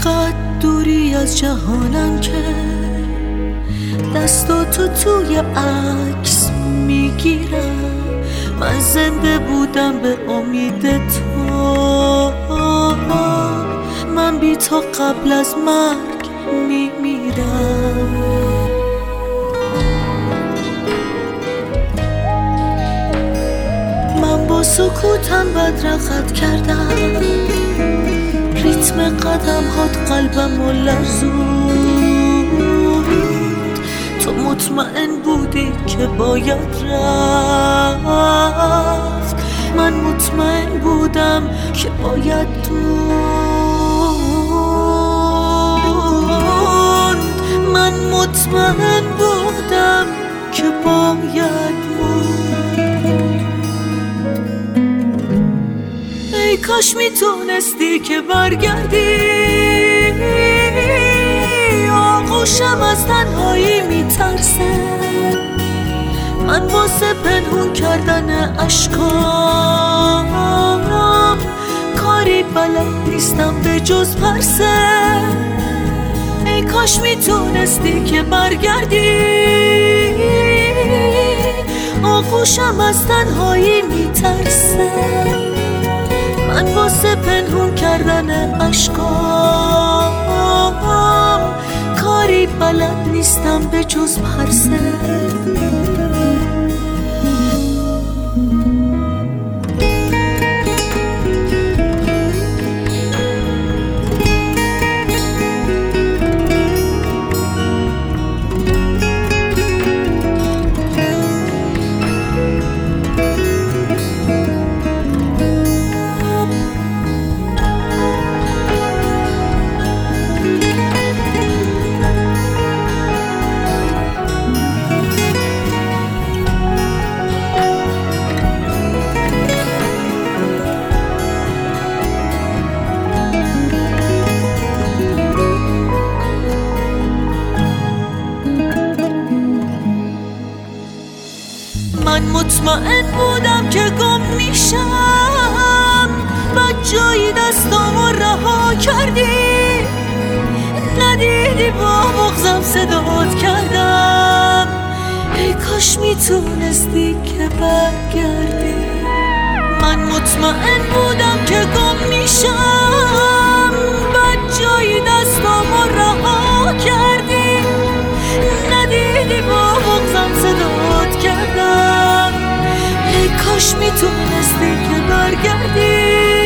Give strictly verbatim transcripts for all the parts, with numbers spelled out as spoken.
انقدر دوری از جهانم که دستاتو توی عکس میگیرم. من زنده بودم به امید تو، من بی تو قبل از مرگ میمیرم. من با سکوتم بدرقت کردم، ریتم قدم هات قلبم و لرزوند. تو مطمئن بودی که باید رفت، من مطمئن بودم که باید موند. من مطمئن بودم که باید موند. ای کاش میتونستی که برگردی، آغوشم از تنهایی میترسه. من واسه پنهون کردن اشکام کاری بلد نیستم به جز پرسه. ای کاش میتونستی که برگردی، آغوشم از تنهایی میترسه. من واسه پنهون کردن اشکام کاری بلد نیستم به جز پرسه. من مطمئن بودم که گم میشم، بعد جایی دستامو رها کردی. ندیدی با بغضم صدات کردم. ای کاش میتونستی که برگردی. من مطمئن بودم که گم میشم، بعد جایی دستامو رها کردی. ندیدی با بغضم صدات کردم. ای کاش میتونستی که برگردی.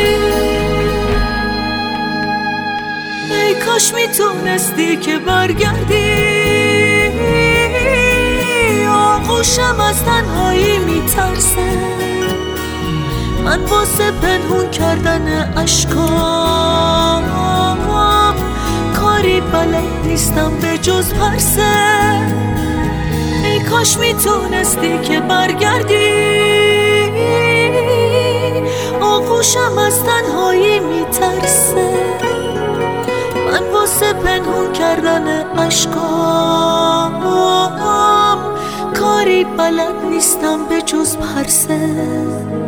ای کاش میتونستی که برگردی، آغوشم از تنهایی میترسه. من واسه پنهون کردن اشکام کاری بلد نیستم به جز پرسه. ای کاش میتونستی که برگردی، آغوشم از تنهایی میترسه. من واسه پنهون کردن اشکام کاری بلد نیستم به جز پرسه.